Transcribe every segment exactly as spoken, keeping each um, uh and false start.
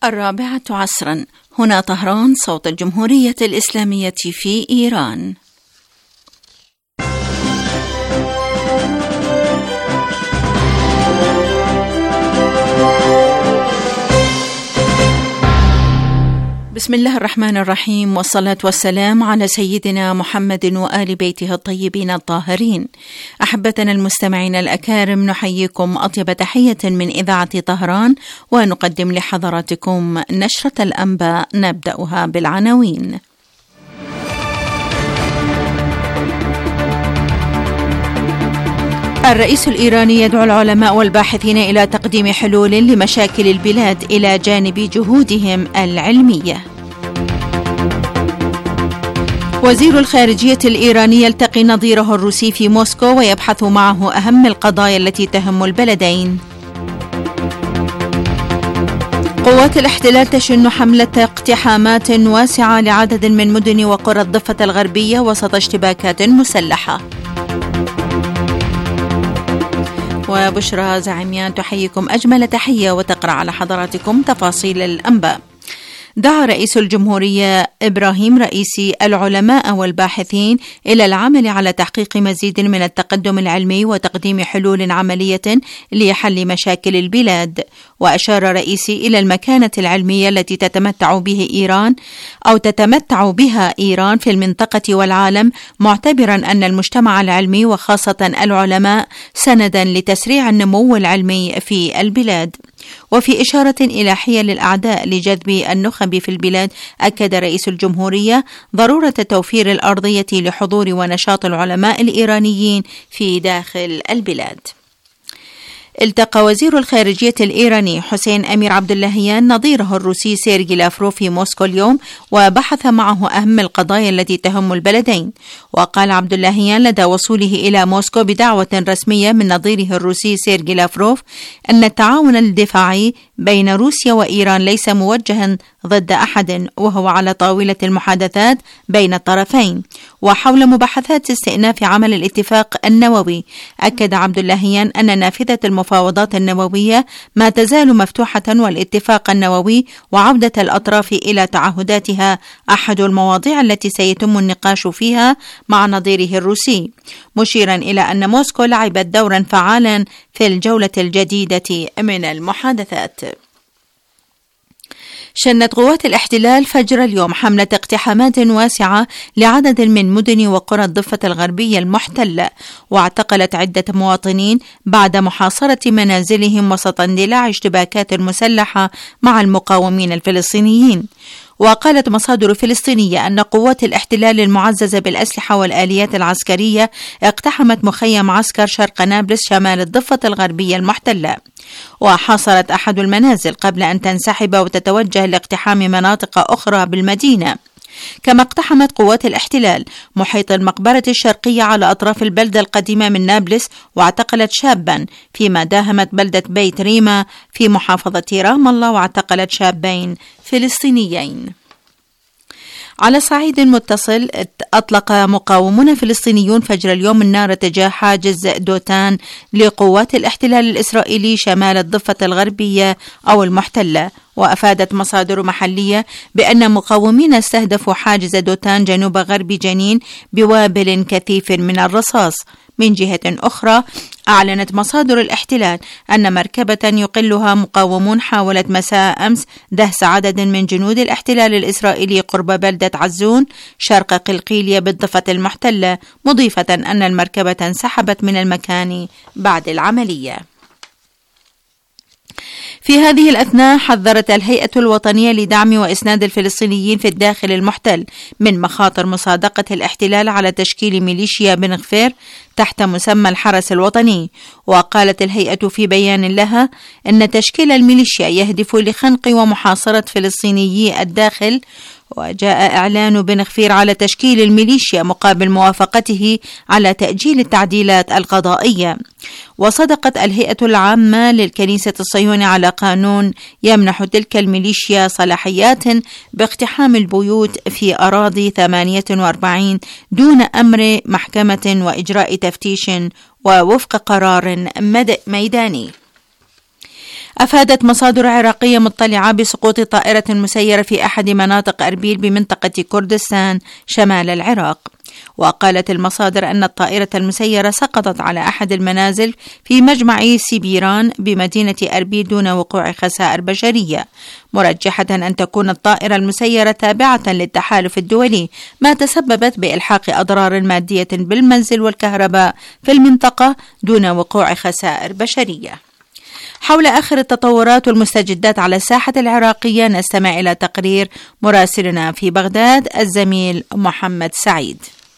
الرابعة عصرا. هنا طهران، صوت الجمهورية الإسلامية في إيران. بسم الله الرحمن الرحيم، والصلاة والسلام على سيدنا محمد وآل بيته الطيبين الطاهرين. أحبتنا المستمعين الأكارم، نحييكم أطيب تحية من إذاعة طهران، ونقدم لحضراتكم نشرة الأنباء نبدأها بالعناوين. الرئيس الإيراني يدعو العلماء والباحثين إلى تقديم حلول لمشاكل البلاد إلى جانب جهودهم العلمية. وزير الخارجية الإيراني يلتقي نظيره الروسي في موسكو ويبحث معه أهم القضايا التي تهم البلدين. قوات الاحتلال تشن حملة اقتحامات واسعة لعدد من مدن وقرى الضفة الغربية وسط اشتباكات مسلحة. وبشرى زعيميان تحييكم أجمل تحية وتقرأ على حضراتكم تفاصيل الأنباء. دعا رئيس الجمهورية إبراهيم رئيسي العلماء والباحثين إلى العمل على تحقيق مزيد من التقدم العلمي وتقديم حلول عملية لحل مشاكل البلاد. وأشار رئيسي إلى المكانة العلمية التي تتمتع به إيران أو تتمتع بها إيران في المنطقة والعالم، معتبرا أن المجتمع العلمي وخاصة العلماء سندا لتسريع النمو العلمي في البلاد. وفي إشارة إلى حيل الأعداء لجذب النخب في البلاد، أكد رئيس الجمهورية ضرورة توفير الأرضية لحضور ونشاط العلماء الإيرانيين في داخل البلاد. التقى وزير الخارجية الإيراني حسين أمير عبداللهيان نظيره الروسي سيرجي لافروف في موسكو اليوم، وبحث معه أهم القضايا التي تهم البلدين. وقال عبداللهيان لدى وصوله إلى موسكو بدعوة رسمية من نظيره الروسي سيرجي لافروف أن التعاون الدفاعي بين روسيا وإيران ليس موجها ضد أحد، وهو على طاولة المحادثات بين الطرفين. وحول مباحثات استئناف عمل الاتفاق النووي، أكد عبداللهيان أن نافذة المفاوضات النووية ما تزال مفتوحة، والاتفاق النووي وعودة الأطراف إلى تعهداتها أحد المواضيع التي سيتم النقاش فيها مع نظيره الروسي، مشيرا إلى أن موسكو لعبت دورا فعالا في الجولة الجديدة من المحادثات. شنت قوات الاحتلال فجر اليوم حملة اقتحامات واسعة لعدد من مدن وقرى الضفة الغربية المحتلة، واعتقلت عدة مواطنين بعد محاصرة منازلهم وسط اندلاع اشتباكات مسلحة مع المقاومين الفلسطينيين. وقالت مصادر فلسطينية أن قوات الاحتلال المعززة بالأسلحة والآليات العسكرية اقتحمت مخيم عسكر شرق نابلس شمال الضفة الغربية المحتلة، وحاصرت أحد المنازل قبل أن تنسحب وتتوجه لاقتحام مناطق أخرى بالمدينة. كما اقتحمت قوات الاحتلال محيط المقبرة الشرقية على أطراف البلدة القديمة من نابلس، واعتقلت شابا، فيما داهمت بلدة بيت ريما في محافظة رام الله واعتقلت شابين فلسطينيين. على صعيد متصل، أطلق مقاومون فلسطينيون فجر اليوم النار تجاه حاجز دوتان لقوات الاحتلال الإسرائيلي شمال الضفة الغربية أو المحتلة. وأفادت مصادر محلية بأن مقاومين استهدفوا حاجز دوتان جنوب غرب جنين بوابل كثيف من الرصاص. من جهة أخرى، أعلنت مصادر الاحتلال أن مركبة يقلها مقاومون حاولت مساء أمس دهس عدد من جنود الاحتلال الإسرائيلي قرب بلدة عزون شرق قلقيلية بالضفة المحتلة، مضيفة أن المركبة انسحبت من المكان بعد العملية. في هذه الأثناء، حذرت الهيئة الوطنية لدعم وإسناد الفلسطينيين في الداخل المحتل من مخاطر مصادقة الاحتلال على تشكيل ميليشيا بن غفير تحت مسمى الحرس الوطني. وقالت الهيئة في بيان لها أن تشكيل الميليشيا يهدف لخنق ومحاصرة فلسطينيي الداخل، وجاء إعلان بن غفير على تشكيل الميليشيا مقابل موافقته على تأجيل التعديلات القضائية. وصدقت الهيئة العامة للكنيسة الصهيونية على قانون يمنح تلك الميليشيا صلاحيات باقتحام البيوت في أراضي ثمانية وأربعين دون أمر محكمة وإجراء تفتيش ووفق قرار ميداني. أفادت مصادر عراقية مطلعة بسقوط طائرة مسيرة في أحد مناطق أربيل بمنطقة كردستان شمال العراق. وقالت المصادر أن الطائرة المسيرة سقطت على أحد المنازل في مجمع سيبيران بمدينة أربيل دون وقوع خسائر بشرية، مرجحة أن تكون الطائرة المسيرة تابعة للتحالف الدولي، ما تسببت بإلحاق أضرار مادية بالمنزل والكهرباء في المنطقة دون وقوع خسائر بشرية. حول آخر التطورات والمستجدات على الساحة العراقية نستمع إلى تقرير مراسلنا في بغداد الزميل محمد سعيد.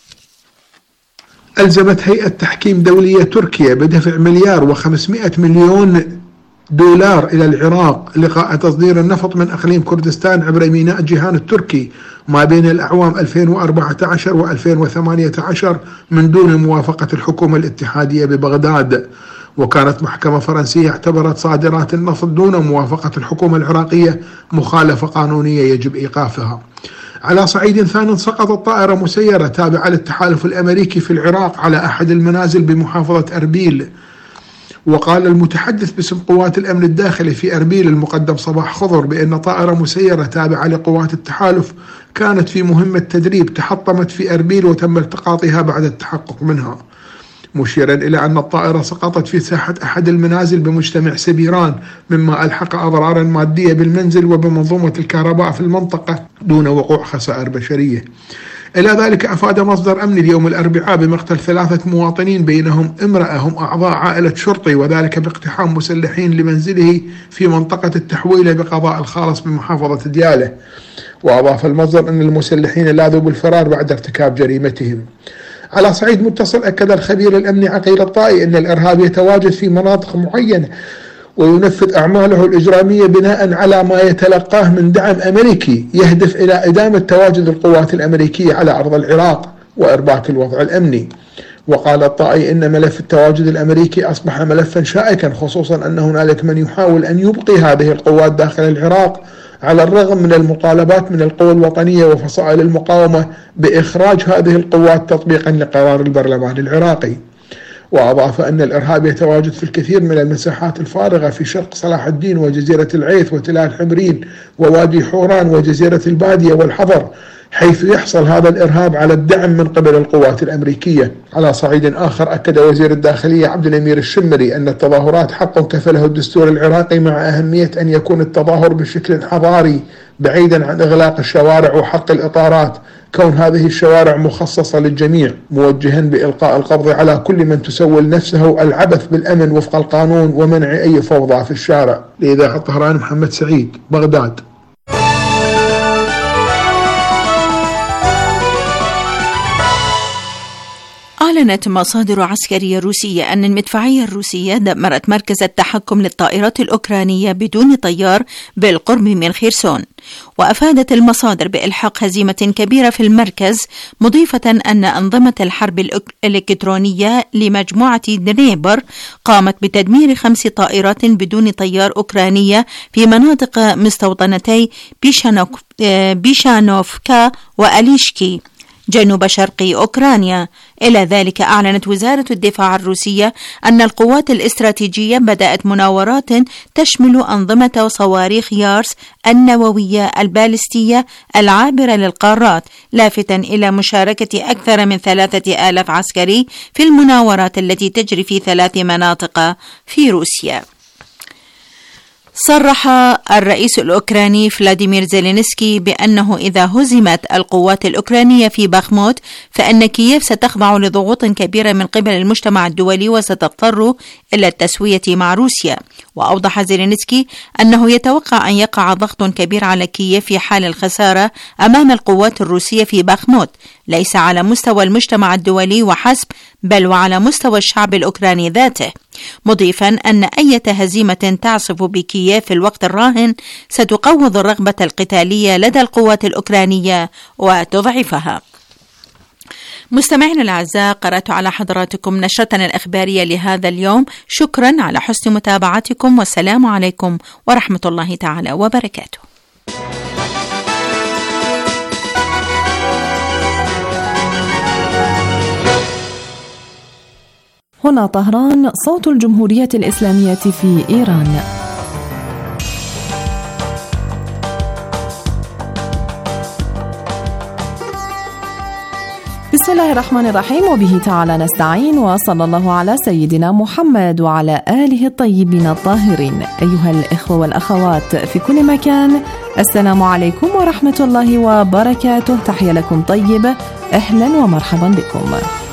ألزمت هيئة تحكيم دولية تركيا بدفع مليار وخمسمائة مليون دولار إلى العراق لقاء تصدير النفط من أقليم كردستان عبر ميناء جيهان التركي ما بين الأعوام ألفين وأربعة عشر وألفين وثمانية عشر من دون موافقة الحكومة الاتحادية ببغداد. وكانت محكمة فرنسية اعتبرت صادرات النفط دون موافقة الحكومة العراقية مخالفة قانونية يجب إيقافها. على صعيد ثاني، سقطت طائرة مسيرة تابعة للتحالف الأمريكي في العراق على أحد المنازل بمحافظة أربيل. وقال المتحدث باسم قوات الأمن الداخلي في أربيل المقدم صباح خضر بأن طائرة مسيرة تابعة لقوات التحالف كانت في مهمة تدريب تحطمت في أربيل وتم التقاطها بعد التحقق منها، مشيرا إلى أن الطائرة سقطت في ساحة أحد المنازل بمجتمع سبيران، مما ألحق أضرارا مادية بالمنزل وبمنظومة الكهرباء في المنطقة دون وقوع خسائر بشرية. إلى ذلك أفاد مصدر أمني اليوم الأربعاء بمقتل ثلاثة مواطنين بينهم امرأة هم أعضاء عائلة شرطي، وذلك باقتحام مسلحين لمنزله في منطقة التحويلة بقضاء الخالص بمحافظة دياله. وأضاف المصدر أن المسلحين لاذوا بالفرار بعد ارتكاب جريمتهم. على صعيد متصل، أكد الخبير الأمني عقيل الطائي أن الإرهاب يتواجد في مناطق معينة وينفذ أعماله الإجرامية بناء على ما يتلقاه من دعم أمريكي يهدف إلى إدامة تواجد القوات الأمريكية على أرض العراق وإرباك الوضع الأمني. وقال الطائي إن ملف التواجد الأمريكي أصبح ملفا شائكا، خصوصا أن هنالك من يحاول أن يبقي هذه القوات داخل العراق على الرغم من المطالبات من القوى الوطنية وفصائل المقاومة بإخراج هذه القوات تطبيقا لقرار البرلمان العراقي. وأضاف أن الإرهاب يتواجد في الكثير من المساحات الفارغة في شرق صلاح الدين وجزيرة العيث وتلال حمرين ووادي حوران وجزيرة البادية والحضر، حيث يحصل هذا الإرهاب على الدعم من قبل القوات الأمريكية. على صعيد آخر، أكد وزير الداخلية عبد الأمير الشمري أن التظاهرات حق كفله الدستور العراقي، مع أهمية أن يكون التظاهر بشكل حضاري بعيدا عن إغلاق الشوارع وحق الإطارات، كون هذه الشوارع مخصصة للجميع، موجها بإلقاء القبض على كل من تسول نفسه العبث بالأمن وفق القانون ومنع أي فوضى في الشارع. لإذاعة طهران، محمد سعيد، بغداد. أعلنت مصادر عسكرية روسية أن المدفعية الروسية دمرت مركز التحكم للطائرات الأوكرانية بدون طيار بالقرب من خيرسون. وأفادت المصادر بإلحاق هزيمة كبيرة في المركز، مضيفة أن أنظمة الحرب الإلكترونية لمجموعة دريبر قامت بتدمير خمس طائرات بدون طيار أوكرانية في مناطق مستوطنتي بيشانوفكا وأليشكي جنوب شرق أوكرانيا. إلى ذلك، أعلنت وزارة الدفاع الروسية أن القوات الاستراتيجية بدأت مناورات تشمل أنظمة صواريخ يارس النووية البالستية العابرة للقارات، لافتا إلى مشاركة أكثر من ثلاثة آلاف عسكري في المناورات التي تجري في ثلاث مناطق في روسيا. صرح الرئيس الأوكراني فلاديمير زيلينسكي بأنه إذا هزمت القوات الأوكرانية في باخموت فإن كييف ستخضع لضغوط كبيرة من قبل المجتمع الدولي وستضطر إلى التسوية مع روسيا. وأوضح زيلينسكي أنه يتوقع أن يقع ضغط كبير على كييف في حال الخسارة أمام القوات الروسية في باخموت، ليس على مستوى المجتمع الدولي وحسب بل وعلى مستوى الشعب الأوكراني ذاته، مضيفا أن أي هزيمة تعصف بكييف في الوقت الراهن ستقوض الرغبة القتالية لدى القوات الأوكرانية وتضعفها. مستمعينا الأعزاء، قرأت على حضراتكم نشرتنا الإخبارية لهذا اليوم. شكرا على حسن متابعتكم، والسلام عليكم ورحمة الله تعالى وبركاته. هنا طهران، صوت الجمهورية الإسلامية في إيران. الله الرحمن الرحيم، وبه تعالى نستعين، وصلى الله على سيدنا محمد وعلى آله الطيبين الطاهرين. أيها الإخوة والأخوات في كل مكان، السلام عليكم ورحمة الله وبركاته. تحية لكم طيبة، أهلا ومرحبا بكم.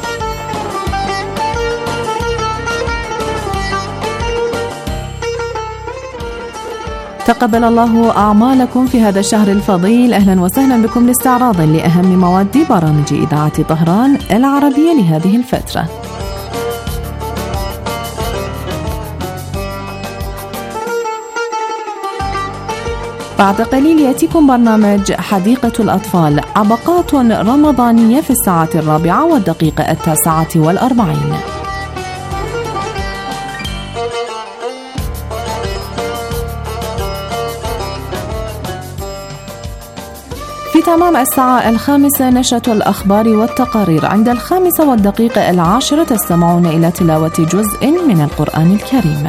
تقبل الله أعمالكم في هذا الشهر الفضيل. أهلا وسهلا بكم لاستعراض لأهم مواد برامج إذاعة طهران العربية لهذه الفترة. بعد قليل يأتيكم برنامج حديقة الأطفال، عبقات رمضانية في الساعة الرابعة والدقيقة التاسعة والأربعين. في تمام الساعة الخامسة نشرة الأخبار والتقارير. عند الخامسة والدقيقة العاشرة تستمعون إلى تلاوة جزء من القرآن الكريم.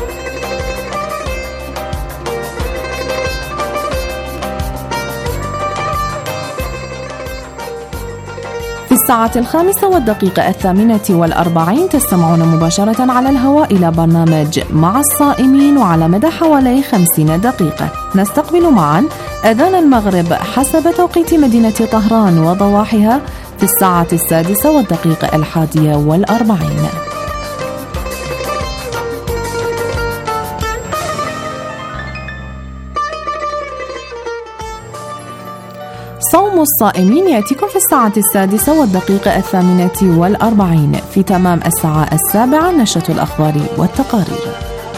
في الساعة الخامسة والدقيقة الثامنة والأربعين تستمعون مباشرة على الهواء إلى برنامج مع الصائمين، وعلى مدى حوالي خمسين دقيقة نستقبل معا أذان المغرب حسب توقيت مدينة طهران وضواحيها في الساعة السادسة والدقيقة الحادية والأربعين. صوم الصائمين يأتيكم في الساعة السادسة والدقيقة الثامنة والأربعين. في تمام الساعة السابعة نشرة الأخبار والتقارير.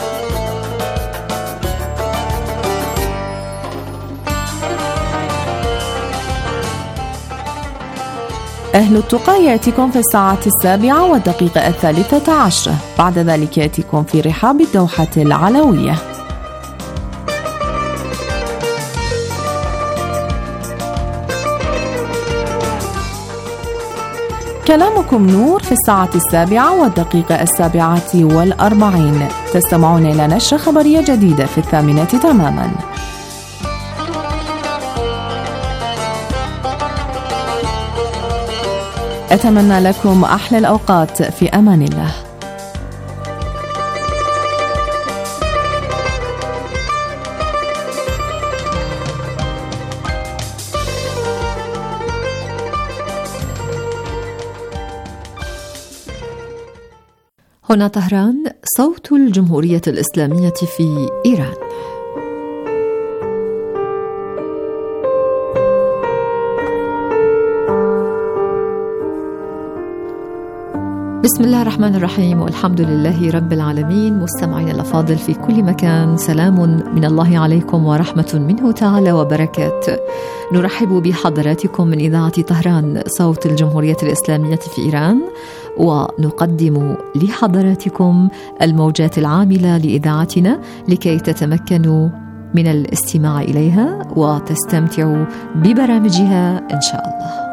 أهل التقى يأتيكم في الساعة السابعة والدقيقة الثالثة عشرة. بعد ذلك يأتيكم في رحاب الدوحة العلوية. كلامكم نور في الساعة السابعة والدقيقة السابعة والأربعين. تستمعون إلى نشرة خبرية جديدة في الثامنة تماما. أتمنى لكم أحلى الأوقات في أمان الله. هنا طهران، صوت الجمهورية الإسلامية في إيران. بسم الله الرحمن الرحيم، والحمد لله رب العالمين. مستمعين الأفاضل في كل مكان، سلام من الله عليكم ورحمة منه تعالى وبركاته. نرحب بحضراتكم من إذاعة طهران، صوت الجمهورية الإسلامية في إيران، ونقدم لحضراتكم الموجات العاملة لإذاعتنا لكي تتمكنوا من الاستماع إليها وتستمتعوا ببرامجها إن شاء الله.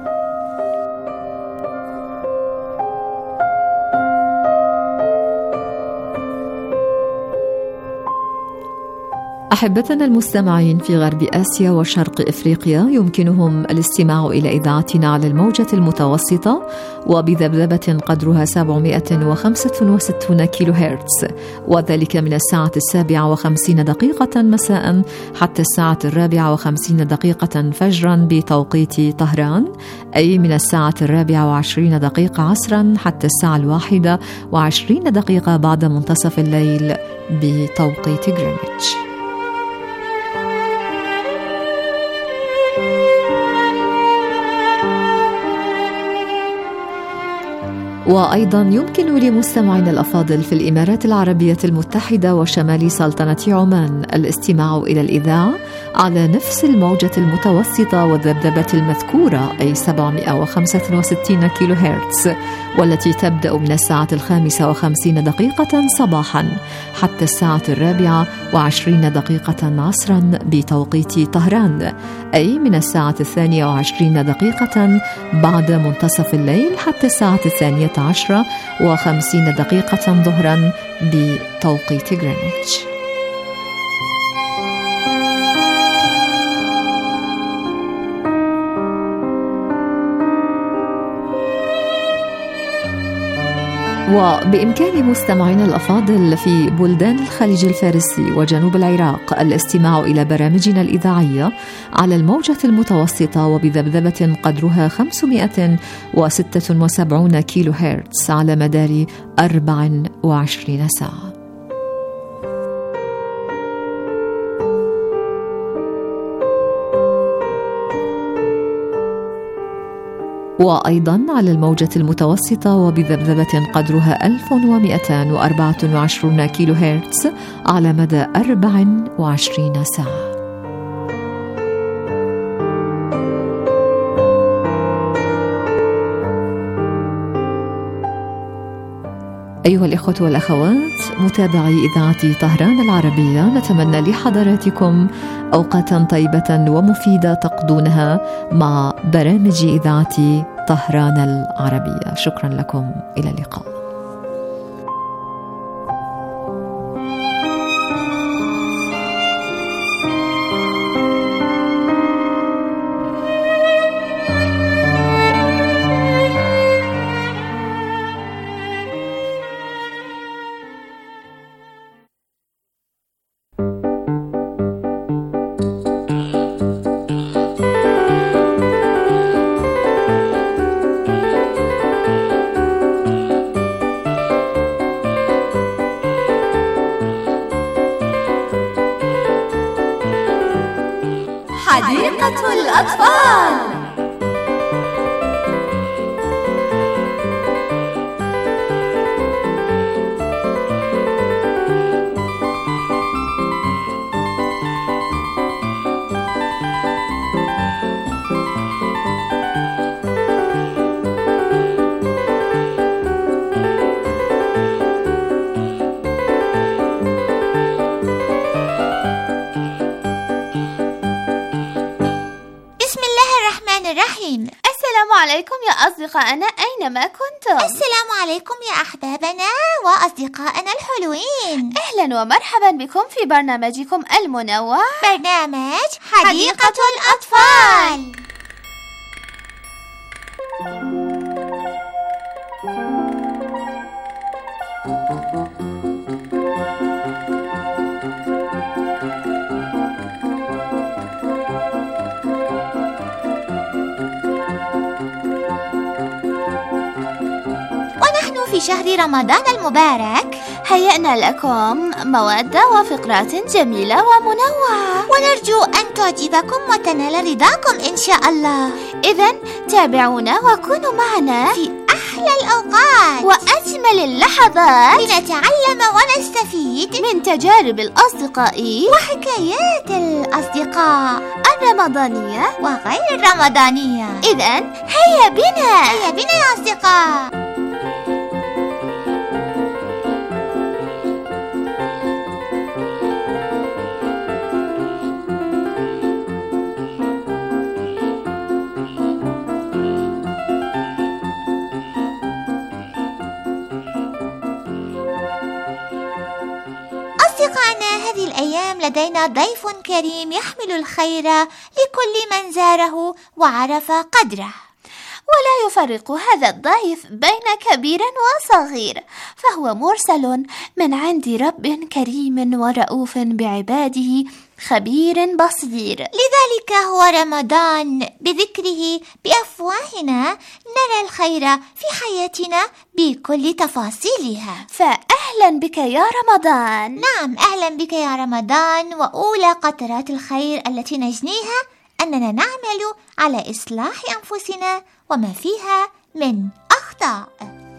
أحبتنا المستمعين في غرب آسيا وشرق إفريقيا، يمكنهم الاستماع إلى إذاعتنا على الموجة المتوسطة وبذبذبة قدرها سبعمائة وخمسة وستين كيلو هرتز، وذلك من الساعة السابعة وخمسين دقيقة مساء حتى الساعة الرابعة وخمسين دقيقة فجرا بتوقيت طهران، أي من الساعة الرابعة وعشرين دقيقة عصرا حتى الساعة الواحدة وعشرين دقيقة بعد منتصف الليل بتوقيت غرينتش. وأيضا يمكن لمستمعينا الأفاضل في الإمارات العربية المتحدة وشمال سلطنة عمان الاستماع إلى الإذاعة على نفس الموجة المتوسطة والذبذبة المذكورة، أي سبعمائة وخمسة وستين كيلو هرتز، والتي تبدأ من الساعة الخامسة وخمسين دقيقة صباحا حتى الساعة الرابعة وعشرين دقيقة عصرا بتوقيت طهران، أي من الساعة الثانية وعشرين دقيقة بعد منتصف الليل حتى الساعة الثانية عشرة وخمسين دقيقة ظهرا بتوقيت غرينتش. وبإمكان مستمعينا الأفاضل في بلدان الخليج الفارسي وجنوب العراق الاستماع إلى برامجنا الإذاعية على الموجة المتوسطة وبذبذبة قدرها خمسمائة وستة وسبعين كيلو هرتز على مدار أربع وعشرين ساعة. وأيضا على الموجة المتوسطة وبذبذبة قدرها ألف ومائتين وأربعة وعشرين كيلو هرتز على مدى أربع وعشرين ساعة. أيها الإخوة والأخوات متابعي إذاعة طهران العربية، نتمنى لحضراتكم أوقاتا طيبة ومفيدة تقضونها مع برامج إذاعة طهران العربية. شكرا لكم، إلى اللقاء. حديقة الأطفال. الرحيم. السلام عليكم يا أصدقائنا أينما كنتم. السلام عليكم يا أحبابنا وأصدقائنا الحلوين. أهلا ومرحبا بكم في برنامجكم المنوع، برنامج حديقة الأطفال. في شهر رمضان المبارك هيأنا لكم مواد وفقرات جميلة ومنوعة، ونرجو أن تعجبكم وتنال رضاكم إن شاء الله. إذن تابعونا وكونوا معنا في أحلى الأوقات وأجمل اللحظات لنتعلم ونستفيد من تجارب الأصدقاء وحكايات الأصدقاء الرمضانية وغير الرمضانية. إذن هيا بنا هيا بنا يا أصدقاء. أصدقائنا، هذه الأيام لدينا ضيف كريم يحمل الخير لكل من زاره وعرف قدره، ولا يفرق هذا الضيف بين كبير وصغير، فهو مرسل من عند رب كريم ورؤوف بعباده خبير بصير. لذلك هو رمضان، بذكره بأفواهنا نرى الخير في حياتنا بكل تفاصيلها. فأهلا بك يا رمضان. نعم، أهلا بك يا رمضان. وأولى قطرات الخير التي نجنيها أننا نعمل على إصلاح أنفسنا وما فيها من أخطاء.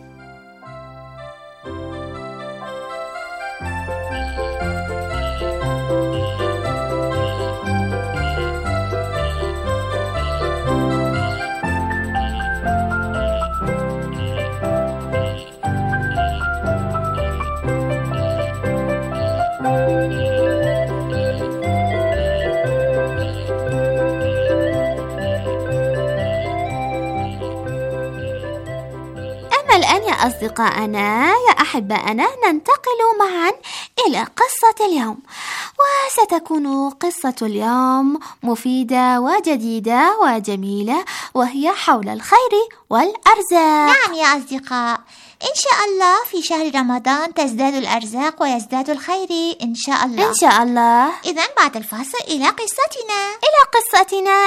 الآن يا أصدقائنا يا أحبائنا ننتقل معا إلى قصة اليوم، وستكون قصة اليوم مفيدة وجديدة وجميلة، وهي حول الخير والأرزاق. نعم يا أصدقاء، إن شاء الله في شهر رمضان تزداد الأرزاق ويزداد الخير إن شاء الله. إن شاء الله. إذن بعد الفاصل إلى قصتنا. إلى قصتنا.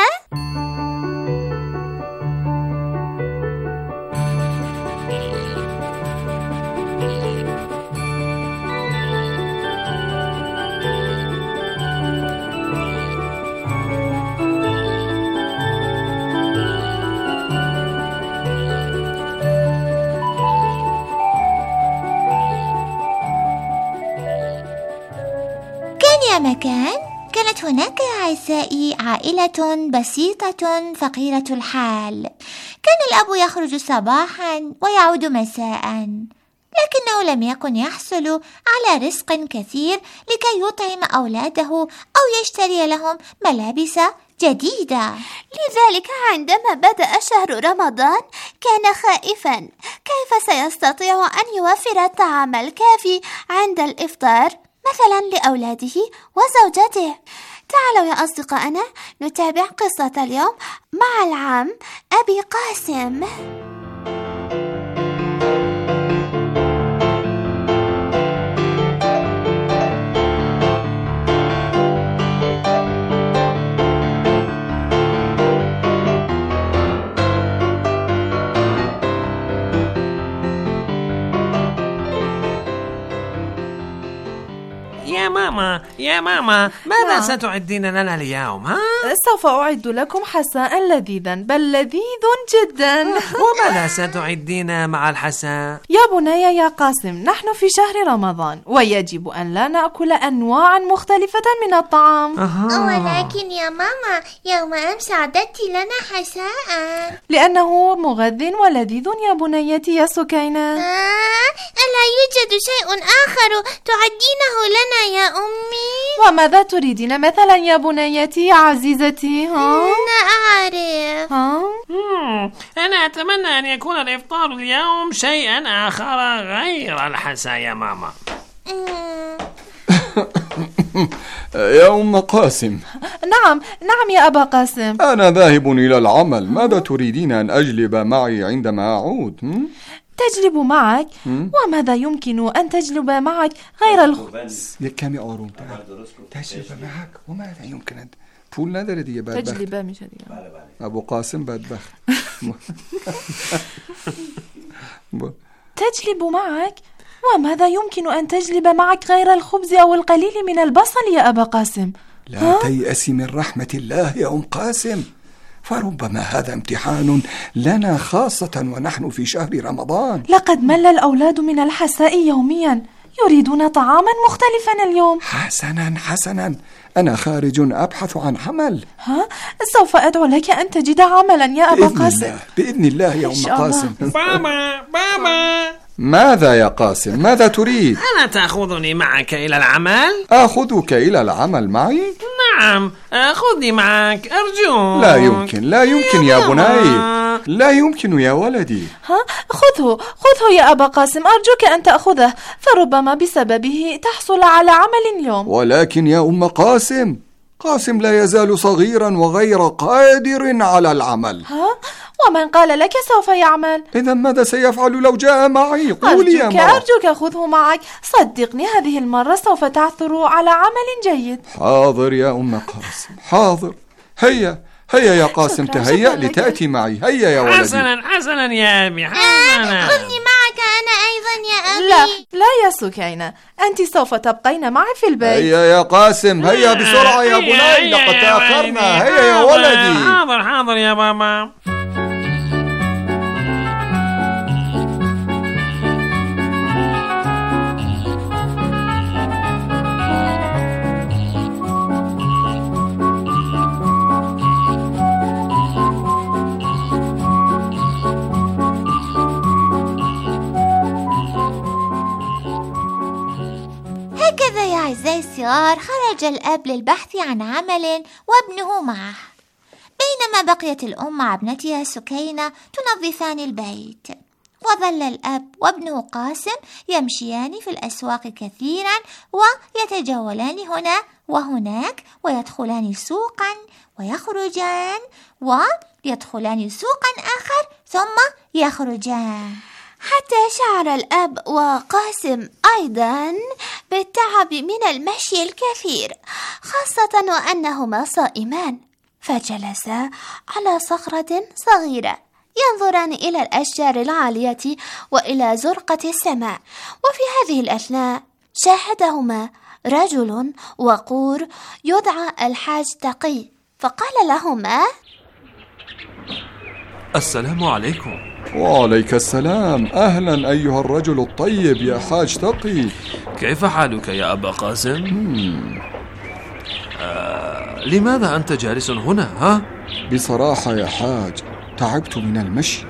يا مكان كانت هناك يا أعزائي عائلة بسيطة فقيرة الحال. كان الأب يخرج صباحا ويعود مساء، لكنه لم يكن يحصل على رزق كثير لكي يطعم أولاده أو يشتري لهم ملابس جديدة. لذلك عندما بدأ شهر رمضان كان خائفا كيف سيستطيع أن يوفر الطعام الكافي عند الإفطار مثلا لأولاده وزوجته. تعالوا يا أصدقائنا نتابع قصة اليوم مع العم أبي قاسم. يا ماما يا ماما ماذا نعم. ستعدين لنا اليوم؟ ها؟ سوف أعد لكم حساء لذيذا، بل لذيذ جدا. وماذا ستعدين مع الحساء؟ يا بني يا قاسم، نحن في شهر رمضان ويجب أن لا نأكل أنواعا مختلفة من الطعام. أه. ولكن يا ماما يوم أمس أعددت لنا حساء لأنه مغذٍ ولذيذ يا بنيتي يا سكينة. آه، ألا يوجد شيء آخر تعدينه لنا يا أمي؟ وماذا تريدين مثلا يا بنيتي يا عزيزتي؟ ها؟ لا أعرف. ها؟ أنا أتمنى أن يكون الإفطار اليوم شيئا آخر غير الحساء يا ماما. يا أم قاسم. نعم نعم يا أبا قاسم. أنا ذاهب إلى العمل، ماذا تريدين أن أجلب معي عندما أعود؟ تجلب معك؟ وماذا يمكن أن تجلب معك غير الخبز؟ كم أورون تجلب معك وماذا يمكن أن پول نداره دیگه بدبخت. تجربه میشه دیگه. ابو قاسم بدبخت. تجلب معك؟ وماذا يمكن أن تجلب معك غير الخبز أو القليل من البصل يا أبا قاسم؟ لا تيأسي من رحمة الله يا أم قاسم، فربما هذا امتحان لنا خاصة ونحن في شهر رمضان. لقد مل الأولاد من الحساء يوميا، يريدون طعاما مختلفا اليوم. حسنا حسنا، أنا خارج أبحث عن عمل. ها؟ سوف أدعو لك أن تجد عملا يا أبا بإذن قاسم. الله. بإذن الله يا أم قاسم. بابا بابا ماذا يا قاسم؟ ماذا تريد؟ ألا تأخذني معك إلى العمل؟ أخذك إلى العمل معي؟ نعم، خذني معك أرجوك. لا يمكن لا يمكن يا بني، لا يمكن يا ولدي. ها؟ خذه خذه يا أبا قاسم، أرجوك أن تأخذه، فربما بسببه تحصل على عمل اليوم. ولكن يا أم قاسم، قاسم لا يزال صغيرا وغير قادر على العمل. ها؟ ومن قال لك سوف يعمل؟ إذا ماذا سيفعل لو جاء معي؟ قولي يا ماما. أرجوك خذه معك، صدقني هذه المرة سوف تعثر على عمل جيد. حاضر يا أم قاسم، حاضر. هيا هيا يا قاسم، تهيأ لتأتي معي. هيا يا ولدي. حسنا حسنا يا أبي، حسنا. خذني معك أنا أيضا يا أبي. لا لا يا سكينة، أنت سوف تبقين معي في البيت. هيا يا قاسم، هيا بسرعة يا بني، لقد تأخرنا. هيا يا ولدي. حاضر حاضر يا بابا. هكذا يا أعزائي الصغار خرج الأب للبحث عن عمل وابنه معه، بينما بقيت الأم مع ابنتها سكينة تنظفان البيت. وظل الأب وابنه قاسم يمشيان في الأسواق كثيرا ويتجولان هنا وهناك، ويدخلان سوقا ويخرجان ويدخلان سوقا آخر ثم يخرجان. حتى شعر الأب وقاسم أيضا بالتعب من المشي الكثير، خاصة وأنهما صائمان، فجلسا على صخرة صغيرة ينظران إلى الأشجار العالية وإلى زرقة السماء. وفي هذه الأثناء شاهدهما رجل وقور يدعى الحاج تقي، فقال لهما: السلام عليكم. وعليك السلام، أهلا أيها الرجل الطيب يا حاج تقي. كيف حالك يا أبا قاسم؟ آه، لماذا أنت جالس هنا؟ ها؟ بصراحة يا حاج تعبت من المشي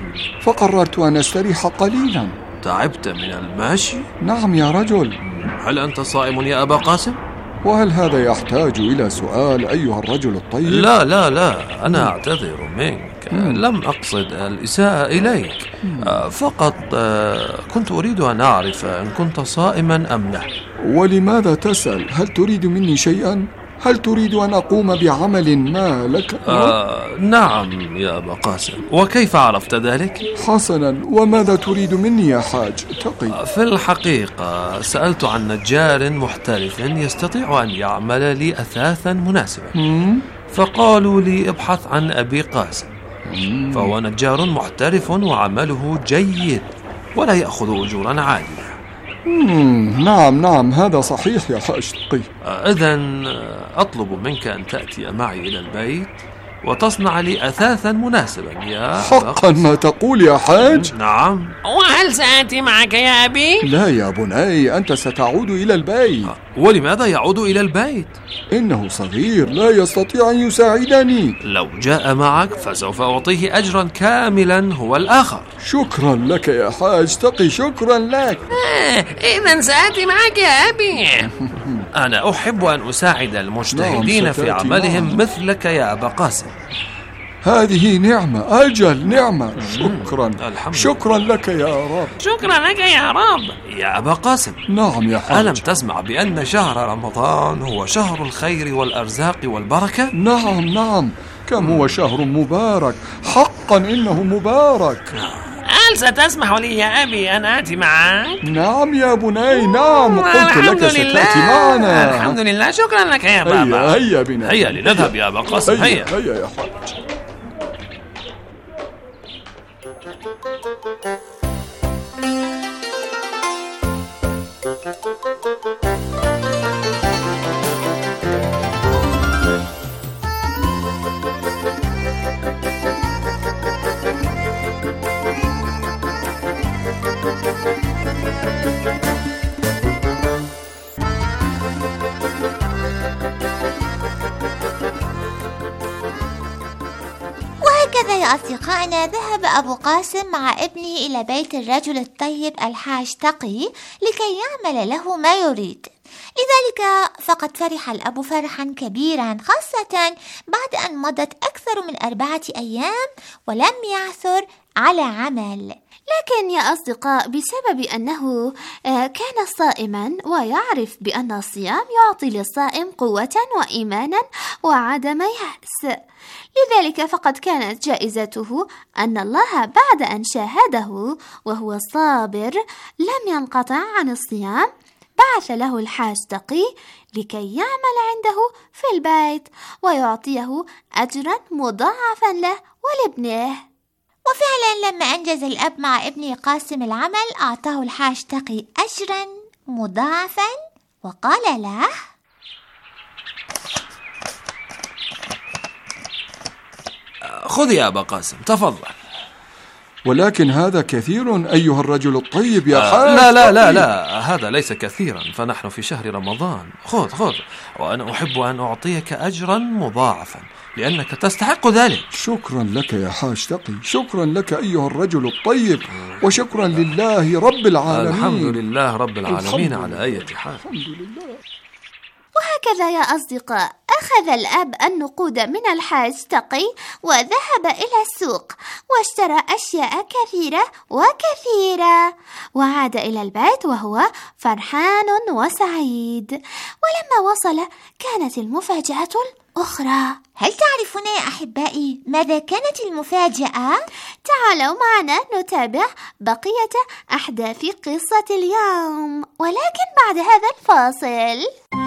فقررت أن أستريح قليلا. تعبت من المشي؟ نعم يا رجل. هل أنت صائم يا أبا قاسم؟ وهل هذا يحتاج إلى سؤال أيها الرجل الطيب؟ لا لا لا، أنا أعتذر منك، مم. لم أقصد الإساءة إليك، آه فقط آه كنت أريد أن أعرف إن كنت صائما أم لا. ولماذا تسأل؟ هل تريد مني شيئا؟ هل تريد أن أقوم بعمل ما لك؟ آه نعم يا أبا قاسم، وكيف عرفت ذلك؟ حسنا، وماذا تريد مني يا حاج تقي؟ في الحقيقة سألت عن نجار محترف يستطيع أن يعمل لي أثاثا مناسبا، مم؟ فقالوا لي ابحث عن أبي قاسم، مم. فهو نجار محترف وعمله جيد ولا يأخذ أجورا عالية. مم. نعم نعم هذا صحيح يا حاج تقي. إذن أطلب منك أن تأتي معي إلى البيت وتصنع لي أثاثا مناسبا يا حقا ما تقول يا حاج؟ نعم. وهل سآتي معك يا أبي؟ لا يا بني، أنت ستعود إلى البيت. ولماذا يعود إلى البيت؟ إنه صغير لا يستطيع أن يساعدني. لو جاء معك فسوف أعطيه أجرا كاملا هو الآخر. شكرا لك يا حاج تقي، شكرا لك. آه، إذن سآتي معك يا أبي. أنا أحب أن أساعد المجتهدين نعم في عملهم معهم. مثلك يا أبا قاسم. هذه نعمة، أجل نعمة. شكرا شكرا لك يا رب. شكرا لك يا رب. يا أبا قاسم. نعم يا حاج. ألم تسمع بأن شهر رمضان هو شهر الخير والأرزاق والبركة؟ نعم نعم، كم هو شهر مبارك، حقا إنه مبارك. هل ستسمح لي يا أبي أن آتي معك؟ نعم يا بني، نعم، قلت لك ستأتي معنا. الحمد لله، شكرا لك يا بابا. هيا هيا بنا، هيا لنذهب يا أبا قاسم. هيا هيا يا حاج. وهكذا يا أصدقائنا ذهب أبو قاسم مع ابنه إلى بيت الرجل الطيب الحاج تقي لكي يعمل له ما يريد. لذلك فقد فرح الأب فرحا كبيرا، خاصة بعد أن مضت أكثر من أربعة أيام ولم يعثر على عمل. لكن يا أصدقاء، بسبب أنه كان صائما ويعرف بأن الصيام يعطي للصائم قوة وإيمانا وعدم يأس، لذلك فقد كانت جائزته أن الله بعد أن شاهده وهو صابر لم ينقطع عن الصيام بعث له الحاج تقي لكي يعمل عنده في البيت ويعطيه أجرا مضاعفا له ولابنه. وفعلا لما أنجز الأب مع ابنه قاسم العمل أعطاه الحاج تقي أجرا مضاعفا وقال له: خذ يا أبا قاسم، تفضل. ولكن هذا كثير أيها الرجل الطيب يا حاج. آه لا لا لا لا، هذا ليس كثيرا، فنحن في شهر رمضان. خذ خذ، وأنا أحب أن أعطيك أجرا مضاعفا لأنك تستحق ذلك. شكرا لك يا حاج تقي، شكرا لك أيها الرجل الطيب، وشكرا لله رب العالمين. الحمد لله رب العالمين على أي حال. الحمد لله. وهكذا يا أصدقاء أخذ الأب النقود من الحاج تقي وذهب إلى السوق واشترى أشياء كثيرة وكثيرة، وعاد إلى البيت وهو فرحان وسعيد. ولما وصل كانت المفاجأة الأخرى. هل تعرفون يا أحبائي ماذا كانت المفاجأة؟ تعالوا معنا نتابع بقية أحداث قصة اليوم، ولكن بعد هذا الفاصل.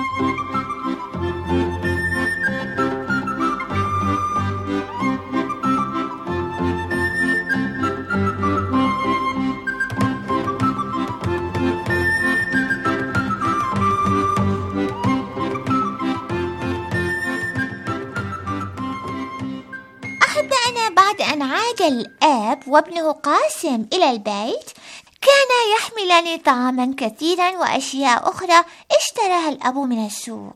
أحبائنا، بعد أن عاد الآب وابنه قاسم إلى البيت كانا يحملان طعاما كثيرا وأشياء أخرى اشتراها الأب من السوق.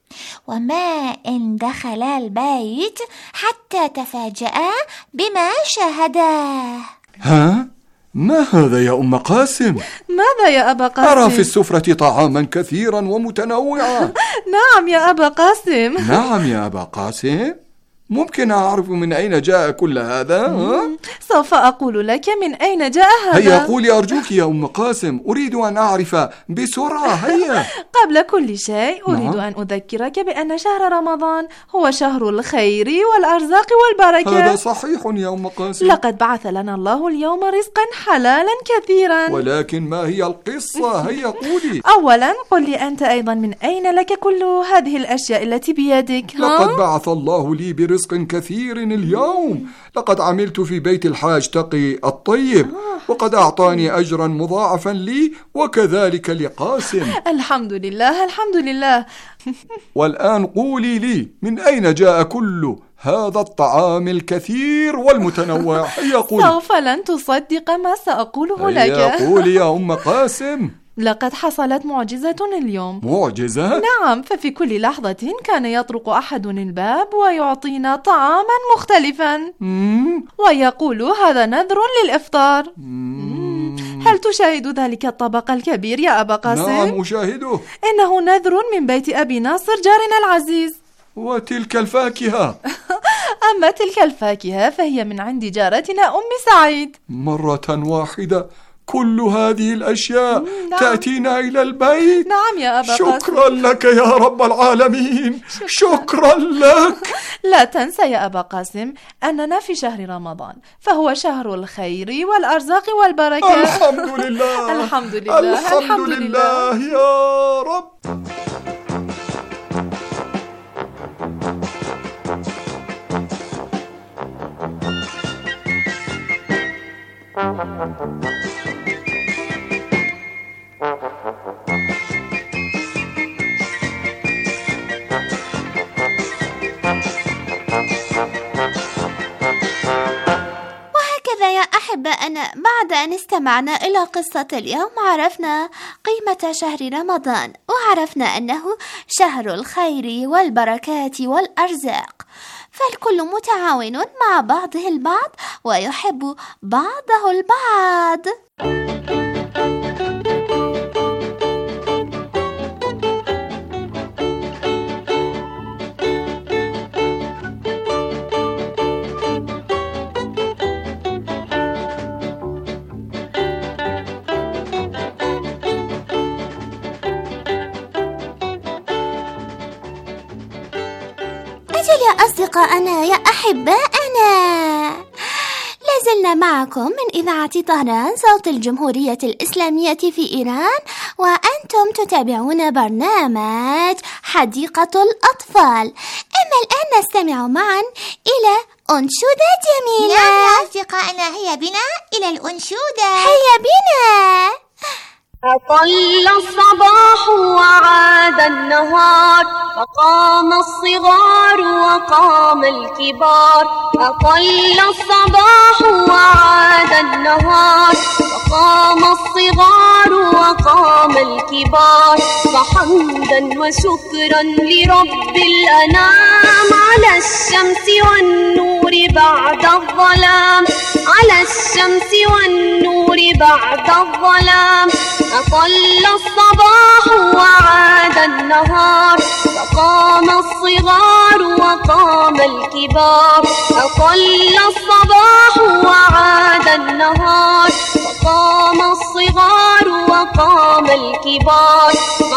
وما إن دخلا البيت حتى تفاجأا بما شاهداه. ها؟ ما هذا يا أم قاسم؟ ماذا يا أبا قاسم؟ أرى في السفرة طعاما كثيرا ومتنوعا. نعم يا أبا قاسم. نعم يا أبا قاسم، ممكن أعرف من أين جاء كل هذا؟ ها؟ سوف أقول لك من أين جاء هذا. هيا قولي أرجوك يا أم قاسم، أريد أن أعرف بسرعة. هيا. قبل كل شيء أريد أن أذكرك بأن شهر رمضان هو شهر الخير والأرزاق والبركة. هذا صحيح يا أم قاسم. لقد بعث لنا الله اليوم رزقا حلالا كثيرا. ولكن ما هي القصة؟ هيا قولي. أولا قل لي أنت أيضا من أين لك كل هذه الأشياء التي بيدك؟ لقد بعث الله لي برزق كثير اليوم. لقد عملت في بيت الحاج تقي الطيب، وقد أعطاني أجرا مضاعفا لي وكذلك لقاسم. الحمد لله الحمد لله. والآن قولي لي من أين جاء كل هذا الطعام الكثير والمتنوع؟ هيا قولي. سوف لن تصدق ما سأقوله لك. هيا قولي يا أم قاسم. لقد حصلت معجزة اليوم. معجزة؟ نعم، ففي كل لحظة كان يطرق أحد الباب ويعطينا طعاما مختلفا مم. ويقول هذا نذر للإفطار. مم. هل تشاهد ذلك الطبق الكبير يا أبا قاسم؟ نعم أشاهده. إنه نذر من بيت أبي ناصر جارنا العزيز. وتلك الفاكهة؟ أما تلك الفاكهة فهي من عند جارتنا أم سعيد. مرة واحدة كل هذه الأشياء نعم. تأتينا إلى البيت؟ نعم يا أبا قاسم. شكرا لك يا رب العالمين. شكرا لك. لا تنسى يا أبا قاسم أننا في شهر رمضان، فهو شهر الخير والأرزاق والبركة. الحمد لله. الحمد لله. الحمد, الحمد لله. لله يا رب. وهكذا يا أحبائنا، بعد أن استمعنا إلى قصة اليوم عرفنا قيمة شهر رمضان، وعرفنا أنه شهر الخير والبركات والأرزاق، فالكل متعاون مع بعضه البعض ويحب بعضه البعض. أجل يا أصدقائنا يا أحبائنا، لازلنا معكم من إذاعة طهران صوت الجمهورية الإسلامية في إيران، وأنتم تتابعون برنامج حديقة الأطفال. أما الآن نستمع معا إلى أنشودة جميلة. نعم يا أصدقائنا، هيا بنا إلى الأنشودة. هيا بنا. أطل الصباح وعاد النهار، فقام الصغار وقام الكبار. أطل الصباح وعاد النهار، فقام الصغار وقام الكبار. فحمدا وشكرا لرب الأنام، على الشمس والنور بعد الظلام، على الشمس والنور بعد الظلام. أطل الصباح وعاد النهار، فقام الصغار الكبار. أطل الصباح وعاد النهار، فقام الصغار وقام الكبار.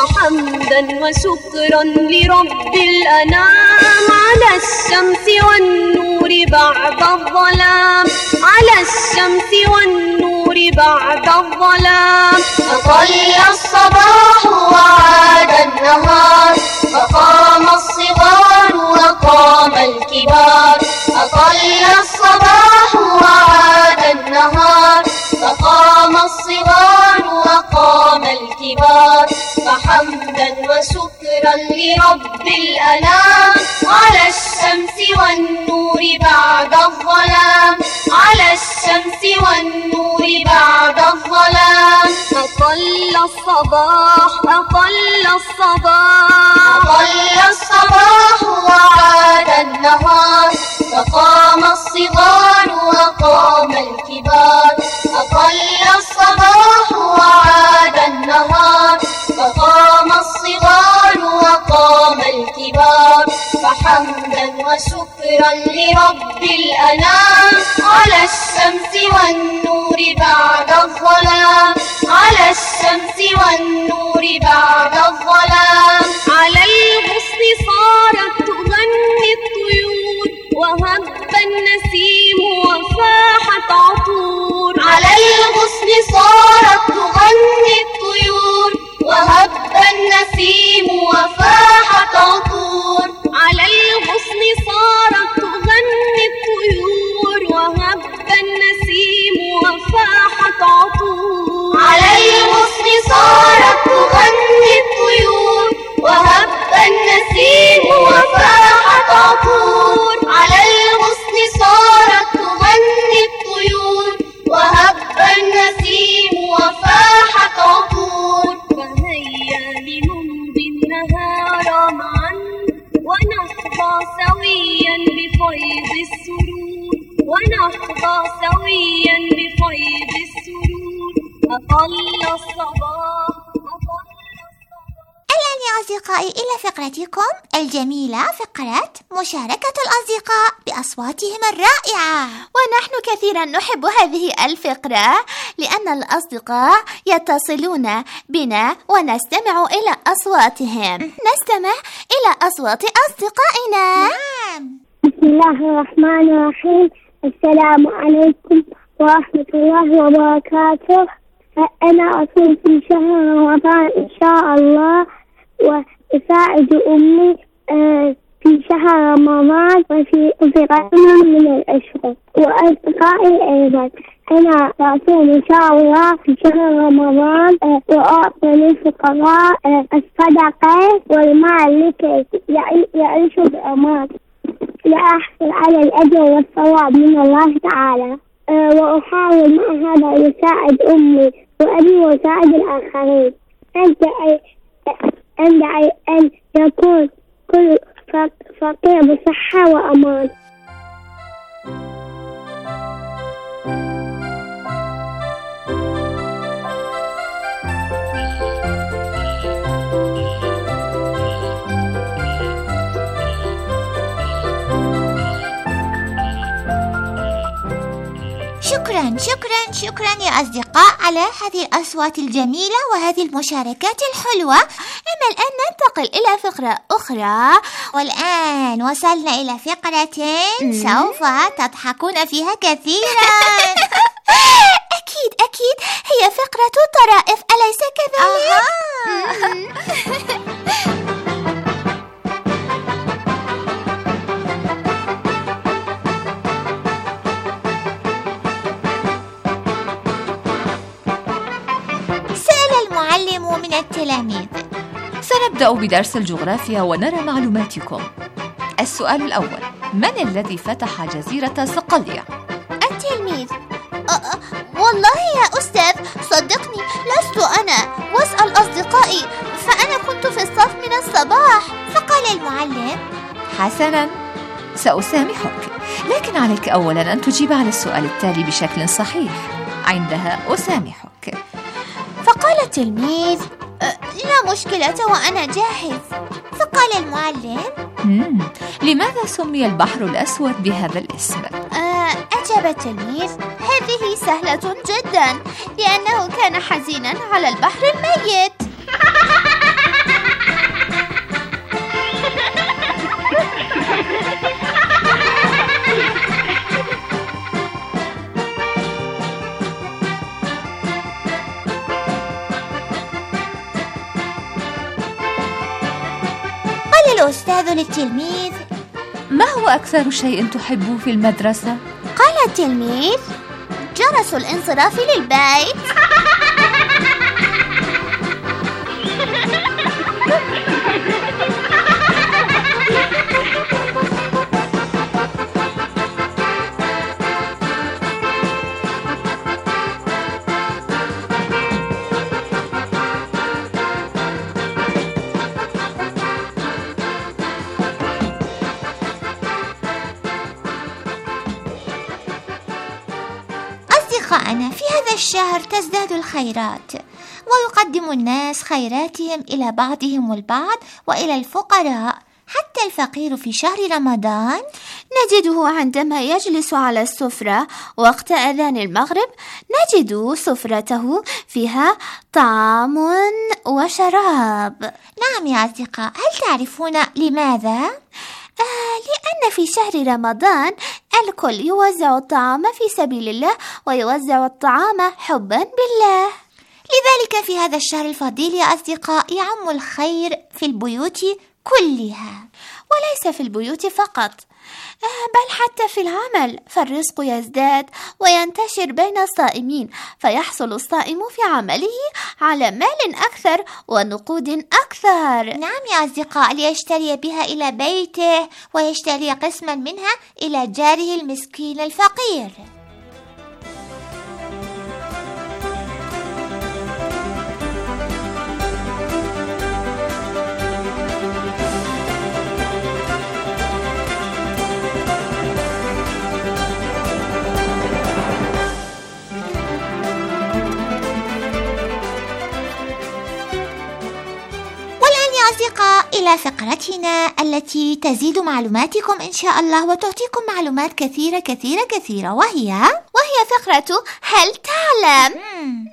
فحمدا وشكرا لرب الأنام، على الشمس والنور بعد الظلام، على الشمس والنور بعد الظلام. أطل الصباح وعاد النهار، فقام الصغار وقام الكبار. أطل الصباح وعاد النهار، فقام الصغار وقام الكبار. فحمدا وشكرا لرب الأنام، على الشمس والنور بعد الظلام، على الشمس والنور بعد الظلام. أطل الصباح أطل الصباح، أطل الصباح وعاد النهار، فقام الصغار وقام الكبار. أطل الصباح وعاد النهار، فقام الصغار وقام الكبار. فحمدا وشكرا لرب الأنام، على الشمس والنور بعد الظلام، على الشمس والنور بعد الظلام. على الغصن صارت تغني الطيور، وهب النسيم وفاحت عطور. على الغصن صارت تغني الطيور، وهب النسيم وفاحت عطور. على الغصن صارت تغني الطيور، وهب النسيم وفاحت عطور. على الغصن صارت تغني الطيور، وهب النسيم وفاحت عطور. على الغصن صارت تغني الطيور، وهب النسيم وفاحت عطور. فهيا لنمضي النهار معا، ونحظى سويا بفيض السرور، ونحظى سويا بفيض السرور. أطل الصباح أطل الصباح. الآن يا أصدقائي إلى فقرتكم الجميلة، فقرة مشاركة الأصدقاء بأصواتهم الرائعة. ونحن كثيرا نحب هذه الفقرة، لأن الأصدقاء يتصلون بنا ونستمع إلى أصواتهم. نستمع إلى أصوات أصدقائنا. نعم. بسم الله الرحمن الرحيم. السلام عليكم ورحمة الله وبركاته. أنا أصوم في شهر رمضان إن شاء الله، وأساعد أمي في شهر رمضان وفي غيره من الأشهر، وأصدقائي أيضا. أنا أصوم إن شاء الله في شهر رمضان، وأعطي للفقراء الصدقة والمال لكي يعيشوا بأمان، لأحصل على الأجر والثواب من الله تعالى. وأحاول مع هذا يساعد أمي وأبي وساعد الآخرين. أدعي أدعي أن يكون كل فقير بصحة وأمان. شكرا شكرا شكرا يا أصدقاء على هذه الأصوات الجميلة وهذه المشاركات الحلوة. أما الآن ننتقل إلى فقرة أخرى، والآن وصلنا إلى فقرة سوف تضحكون فيها كثيرا. أكيد أكيد هي فقرة طرائف، أليس كذلك؟ المعلم من التلاميذ. سنبدأ بدرس الجغرافيا ونرى معلوماتكم. السؤال الأول: من الذي فتح جزيرة صقلية؟ التلميذ. أه والله يا أستاذ صدقني لست أنا، واسأل أصدقائي فأنا كنت في الصف من الصباح. فقال المعلم: حسنا، سأسامحك، لكن عليك أولا أن تجيب على السؤال التالي بشكل صحيح، عندها أسامحك. فقال التلميذ: أه لا مشكلة وأنا جاهز. فقال المعلم: مم. لماذا سمي البحر الأسود بهذا الاسم؟ آه، أجاب التلميذ: هذه سهلة جدا، لأنه كان حزينا على البحر الميت. قال الأستاذ للتلميذ: ما هو أكثر شيء تحبه في المدرسة؟ قال التلميذ: جرس الانصراف للبيت. أصدقائنا، في هذا الشهر تزداد الخيرات، ويقدم الناس خيراتهم إلى بعضهم البعض وإلى الفقراء. حتى الفقير في شهر رمضان نجده عندما يجلس على السفرة وقت أذان المغرب، نجد سفرته فيها طعام وشراب. نعم يا أصدقاء، هل تعرفون لماذا؟ آه لأن في شهر رمضان الكل يوزع الطعام في سبيل الله، ويوزع الطعام حبا بالله. لذلك في هذا الشهر الفضيل يا أصدقاء يعم الخير في البيوت كلها، وليس في البيوت فقط، بل حتى في العمل، فالرزق يزداد وينتشر بين الصائمين، فيحصل الصائم في عمله على مال أكثر ونقود أكثر. نعم يا أصدقاء، ليشتري بها إلى بيته ويشتري قسما منها إلى جاره المسكين الفقير. أصدقاء، إلى فقرتنا التي تزيد معلوماتكم إن شاء الله وتعطيكم معلومات كثيرة كثيرة كثيرة، وهي وهي فقرة هل تعلم؟ مم.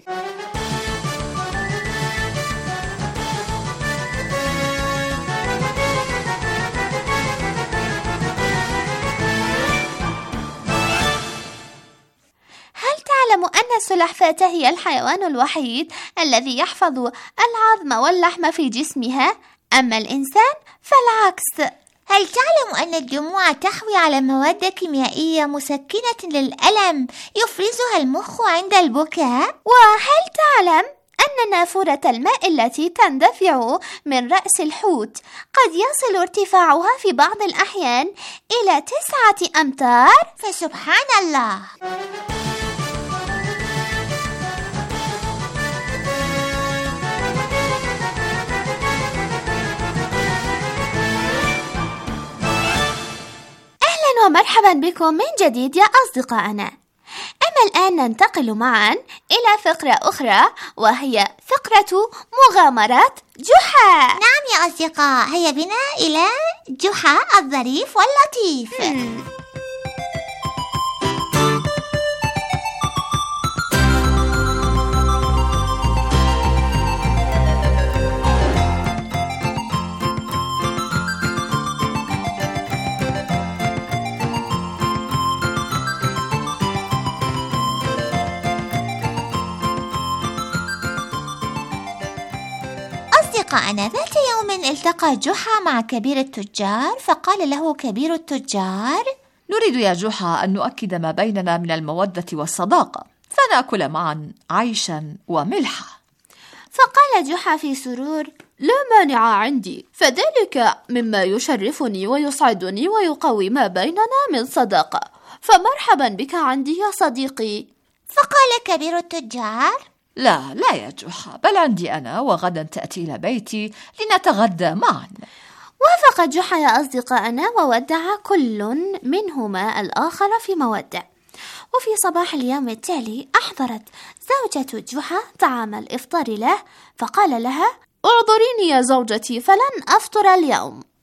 هل تعلم أن السلحفاة هي الحيوان الوحيد الذي يحفظ العظم واللحم في جسمها، أما الإنسان فالعكس؟ هل تعلم أن الدموع تحوي على مواد كيميائية مسكنة للألم يفرزها المخ عند البكاء؟ وهل تعلم أن نافورة الماء التي تندفع من رأس الحوت قد يصل ارتفاعها في بعض الأحيان إلى تسعة أمتار؟ فسبحان الله. ومرحبا بكم من جديد يا أصدقائنا. أما الآن ننتقل معا إلى فقرة أخرى، وهي فقرة مغامرات جحا. نعم يا أصدقاء، هيا بنا إلى جحا الظريف واللطيف. مم. أصدقائنا، ذات يوم التقى جحا مع كبير التجار، فقال له كبير التجار: نريد يا جحا أن نؤكد ما بيننا من المودة والصداقة، فنأكل معا عيشا وملحا. فقال جحا في سرور: لا مانع عندي، فذلك مما يشرفني ويسعدني ويقوي ما بيننا من صداقة، فمرحبا بك عندي يا صديقي. فقال كبير التجار: لا لا يا جحا، بل عندي أنا، وغدا تأتي إلى بيتي لنتغدى معا. وافق جحا يا أصدقائنا، وودع كل منهما الآخر في مودة. وفي صباح اليوم التالي أحضرت زوجة جحا طعام الإفطار له، فقال لها: اعذريني يا زوجتي، فلن أفطر اليوم.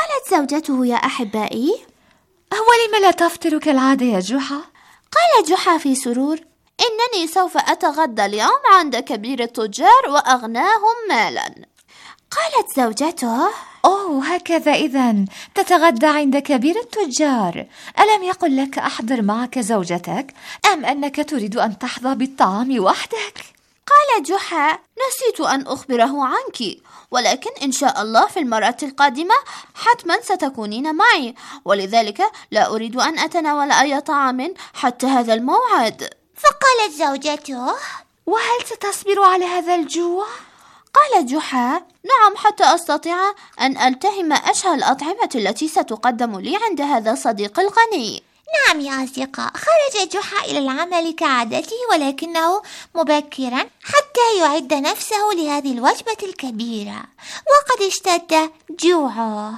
قالت زوجته: يا أحبائي، ولم لا تفطر كالعادة يا جحا؟ قال جحا في سرور: إنني سوف أتغدى اليوم عند كبير التجار وأغناهم مالا. قالت زوجته: أوه، هكذا إذن تتغدى عند كبير التجار. ألم يقل لك أحضر معك زوجتك، أم أنك تريد أن تحظى بالطعام وحدك؟ قال جحا: نسيت أن أخبره عنك، ولكن إن شاء الله في المرة القادمة حتما ستكونين معي، ولذلك لا أريد أن أتناول أي طعام حتى هذا الموعد. فقالت زوجته: وهل ستصبر على هذا الجوع؟ قال جحا: نعم، حتى أستطيع أن ألتهم أشهى الأطعمة التي ستقدم لي عند هذا الصديق الغني. نعم يا أصدقاء، خرج جحا إلى العمل كعادته، ولكنه مبكرا حتى يعد نفسه لهذه الوجبة الكبيرة، وقد اشتد جوعه.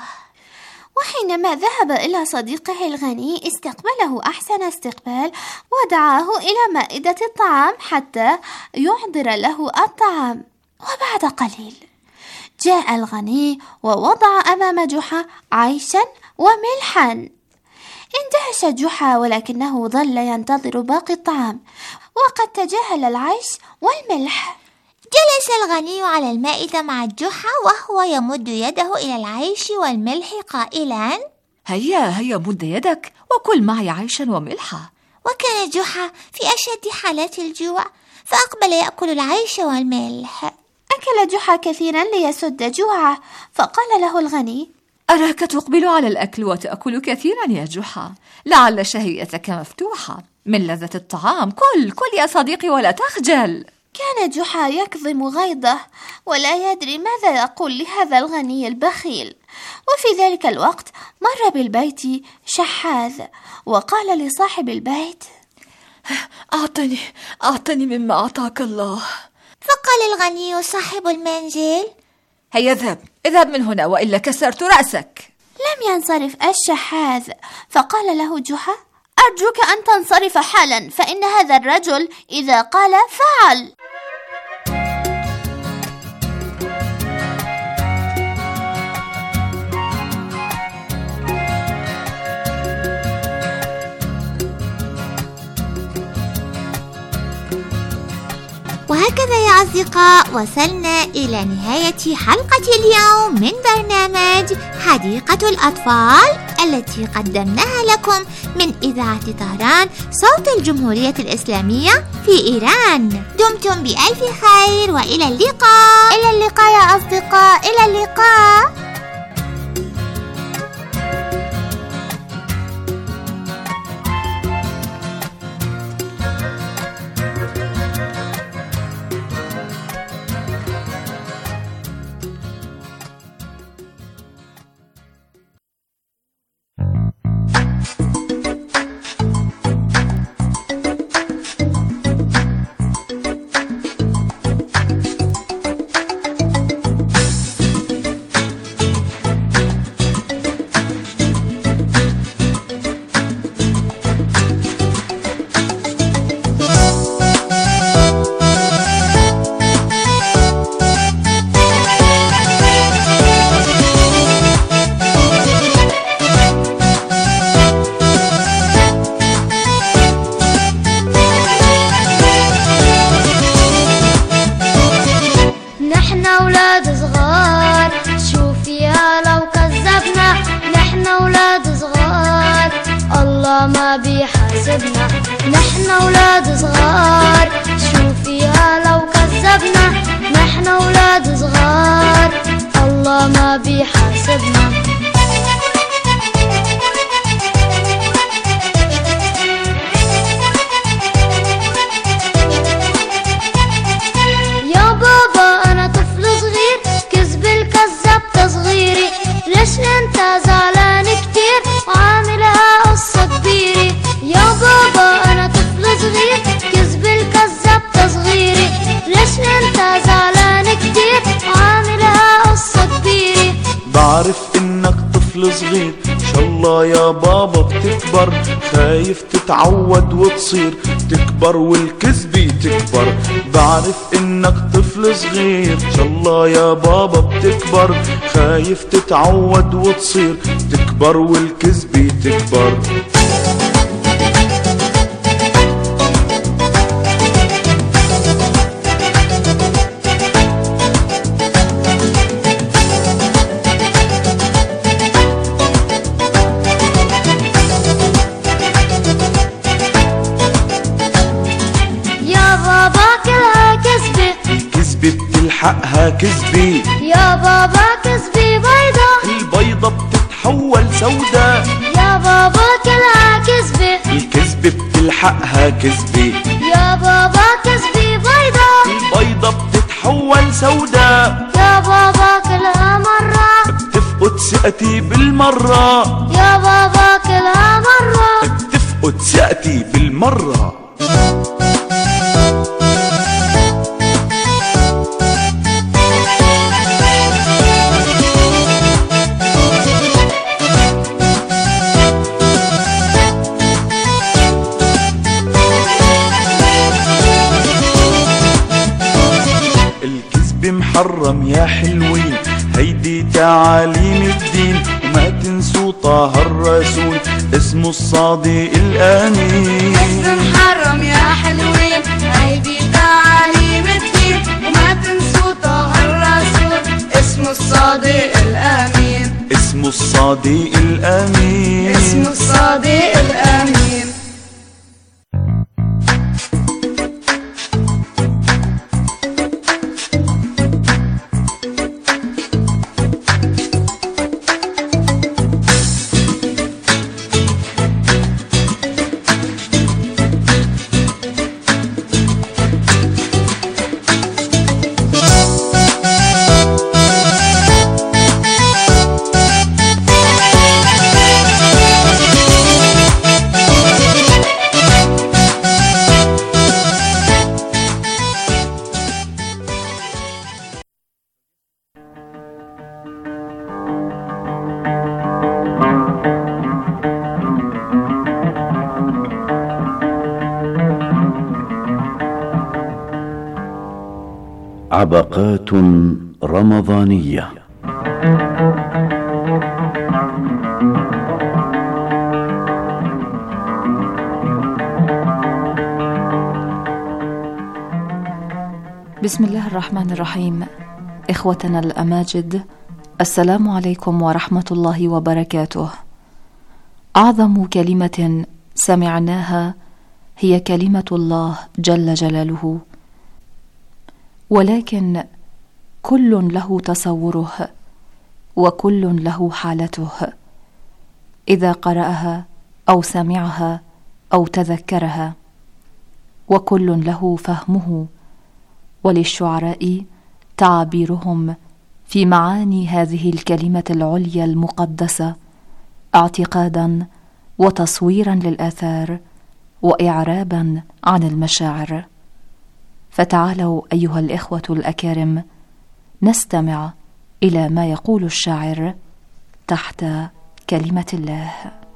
وحينما ذهب إلى صديقه الغني استقبله أحسن استقبال، ودعاه إلى مائدة الطعام حتى يحضر له الطعام. وبعد قليل جاء الغني ووضع أمام جحا عيشا وملحا. اندهش جحا، ولكنه ظل ينتظر باقي الطعام، وقد تجاهل العيش والملح. جلس الغني على المائدة مع جحا وهو يمد يده إلى العيش والملح قائلا: هيا هيا مد يدك وكل معي عيشا وملحا. وكان جحا في أشد حالات الجوع، فأقبل يأكل العيش والملح. أكل جحا كثيرا ليسد جوعه، فقال له الغني: أراك تقبل على الأكل وتأكل كثيرا يا جحا، لعل شهيتك مفتوحة من لذة الطعام. كل كل يا صديقي ولا تخجل. كان جحا يكظم غيظه ولا يدري ماذا يقول لهذا الغني البخيل. وفي ذلك الوقت مر بالبيت شحاذ وقال لصاحب البيت: أعطني أعطني مما أعطاك الله. فقال الغني صاحب المنزل: هيا اذهب اذهب من هنا وإلا كسرت رأسك. لم ينصرف الشحاذ، فقال له جحا: أرجوك أن تنصرف حالا، فإن هذا الرجل إذا قال فعل. وهكذا يا أصدقاء وصلنا إلى نهاية حلقة اليوم من برنامج حديقة الأطفال التي قدمناها لكم من إذاعة طهران صوت الجمهورية الإسلامية في إيران. دمتم بألف خير وإلى اللقاء. إلى اللقاء يا أصدقاء، إلى اللقاء. ما بيحاسبنا، نحن أولاد صغار. شوفيها لو كذبنا، نحن أولاد صغار. الله ما بيحاسبنا. يا بابا أنا طفل صغير، كذب الكذاب تصغيري. ليش انت زعلان كتير وعاملها قصة كبيرة؟ يا بابا أنا طفل صغير، كذب الكذاب تصغيري. ليش انت زعلان كتير وعاملها قصة كبيرة؟ بعرف انك طفل صغير، ان شاء الله الله يا بابا بتكبر، خايف تتعود وتصير تكبر والكذبة تكبر. بعرف انك طفل صغير، ان شاء الله يا بابا بتكبر، خايف تتعود وتصير تكبر والكذبة تكبر. بتلحقها كذبة يا بابا، كذبة بيضة، البيضة بتتحول سودا. يا بابا كلها كذبة، الكذبة بتلحقها كذبة. يا بابا كذبة بيضة، البيضة بتتحول سودا. يا بابا كلها مرة بتفقد ثقتي بالمرة. يا بابا كلها مرة بتفقد ثقتي بالمرة. محرم يا حلوين، هيدي تعاليم الدين، وما تنسوا طه الرسول اسمه الصادق الأمين. اسم محرم يا حلوين، هيدي تعاليم الدين، وما تنسوا طه الرسول اسمه الصادق الأمين. اسمه الصادق الأمين. اسمه الصادق الأمين. عبقات رمضانية. بسم الله الرحمن الرحيم. إخوتنا الأماجد، السلام عليكم ورحمة الله وبركاته. أعظم كلمة سمعناها هي كلمة الله جل جلاله، ولكن كل له تصوره وكل له حالته. إذا قرأها أو سمعها أو تذكرها، وكل له فهمه، وللشعراء تعبيرهم في معاني هذه الكلمة العليا المقدسة، اعتقادا وتصويرا للآثار وإعرابا عن المشاعر. فتعالوا أيها الإخوة الأكارم نستمع إلى ما يقول الشاعر تحت كلمة الله.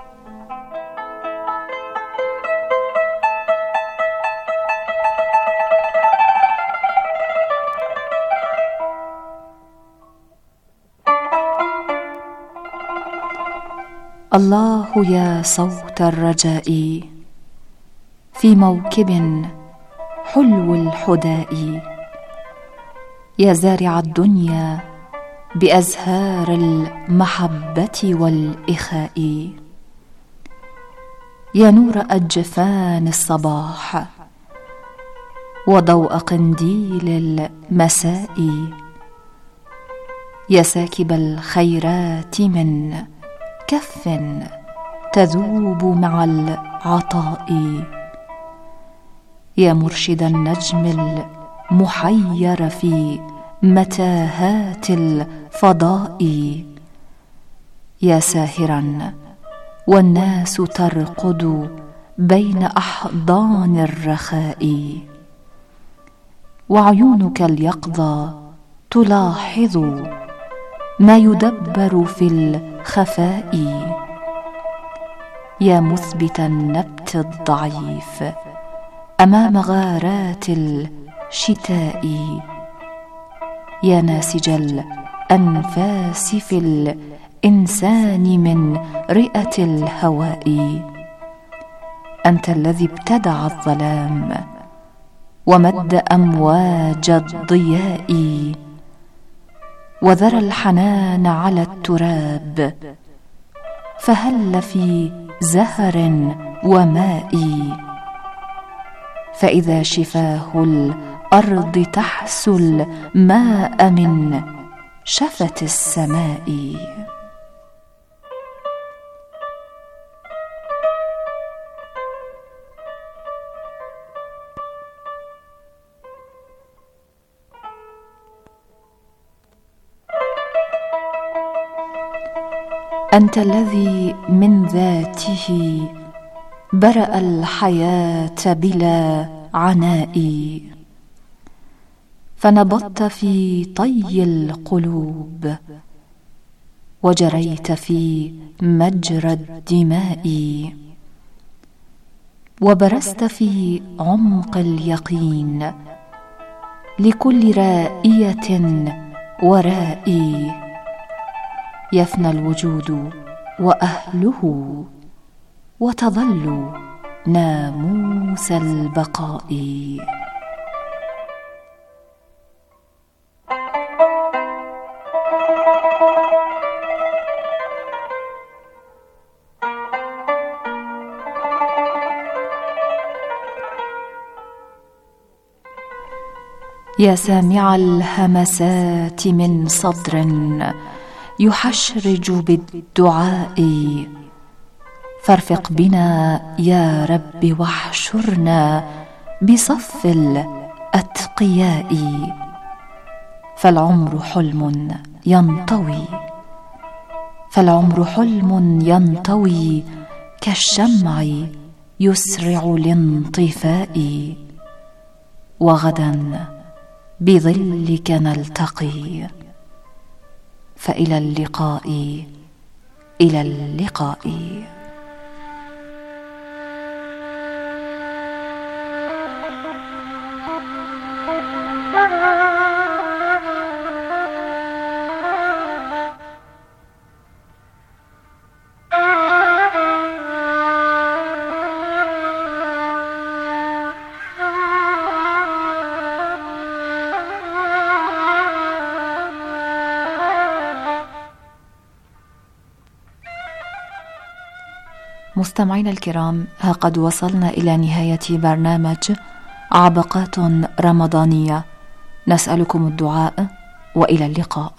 الله يا صوت الرجاء في موكب حلو الحداء، يا زارع الدنيا بأزهار المحبة والإخاء، يا نور أجفان الصباح وضوء قنديل المساء، يا ساكب الخيرات من كف تذوب مع العطاء، يا مرشد النجم المحير في متاهات الفضاء، يا ساهرا والناس ترقد بين أحضان الرخاء، وعيونك اليقظة تلاحظ ما يدبر في الخفاء، يا مثبت النبت الضعيف أمام غارات الشتاء، يا ناسج الأنفاس في الإنسان من رئة الهواء، أنت الذي ابتدع الظلام ومد أمواج الضياء، وذرى الحنان على التراب، فهل في زهر وماء، فإذا شفاه الأرض تحسو الماء من شفة السماء. أنت الذي من ذاته برأ الحياة بلا عناء، فنبضت في طي القلوب وجريت في مجرى الدماء، وبرزت في عمق اليقين لكل رائية ورائي، يفنى الوجود وأهله وتظل ناموس البقاء. يا سامع الهمسات من صدر يحشرج بالدعاء، فارفق بنا يا رب واحشرنا بصف الأتقياء، فالعمر حلم ينطوي فالعمر حلم ينطوي كالشمع يسرع الانطفاء، وغدا بظلك نلتقي، فإلى اللقاء إلى اللقاء. مستمعينا الكرام، ها قد وصلنا إلى نهاية برنامج عبقات رمضانية، نسألكم الدعاء وإلى اللقاء.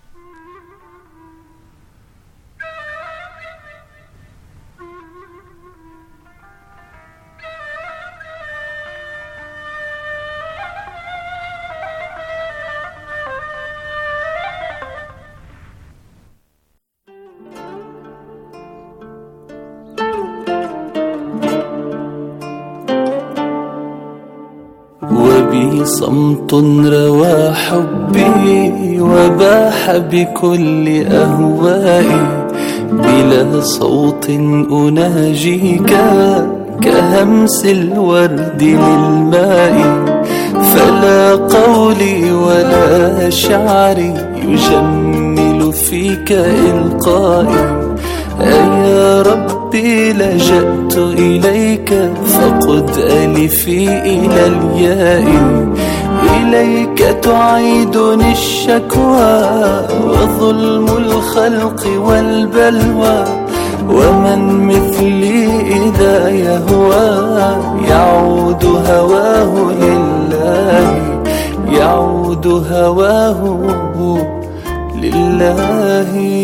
وبي صمت روى حبي وباح بكل أهوائي، بلا صوت أناجيك كهمس الورد للماء، فلا قولي ولا شعري يجمل فيك إلقائي، يا ربي لجأت إليك فقد ألفي إلى الياء، إليك تعيدني الشكوى وظلم الخلق والبلوى، ومن مثلي إذا يهوى يعود هواه لله، يعود هواه لله.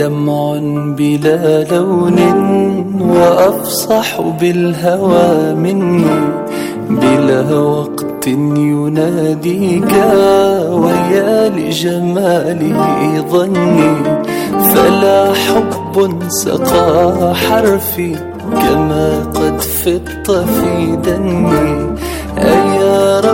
دمع بلا لون وأفصح بالهوى مني بلا وقت يناديك ويا لجماله ظني فلا حب سقى حرفي كما قد فط في دمي أيا